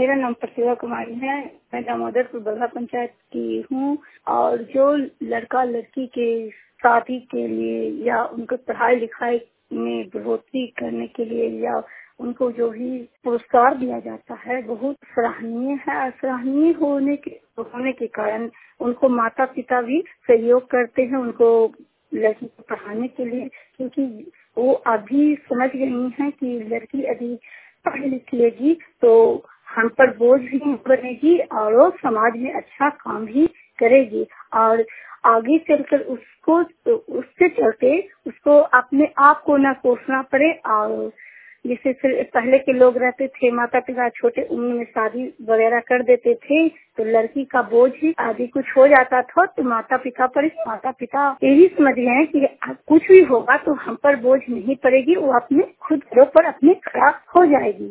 मेरा नाम प्रतिभा कुमारी है। मैं दामोदरपुर बगहा पंचायत की हूँ और जो लड़का लड़की के शादी के लिए या उनको पढ़ाई लिखाई में बढ़ोतरी करने के लिए या उनको जो भी पुरस्कार दिया जाता है बहुत सराहनीय है। सराहनीय होने के कारण उनको माता पिता भी सहयोग करते हैं उनको लड़की को पढ़ाने के लिए, क्योंकि वो अभी समझ गई हैं कि लड़की यदि पढ़ लिख लेगी तो हम पर बोझ भी बनेगी और वो समाज में अच्छा काम भी करेगी और आगे चलकर उसके चलते उसको अपने आप को न कोसना पड़े। और जैसे पहले के लोग रहते थे, माता पिता छोटे उम्र में शादी वगैरह कर देते थे तो लड़की का बोझ ही आदि कुछ हो जाता था तो माता पिता यही समझ गए हैं कि कुछ भी होगा तो हम पर बोझ नहीं पड़ेगी, वो अपने खुद पर अपने खड़ा हो जाएगी।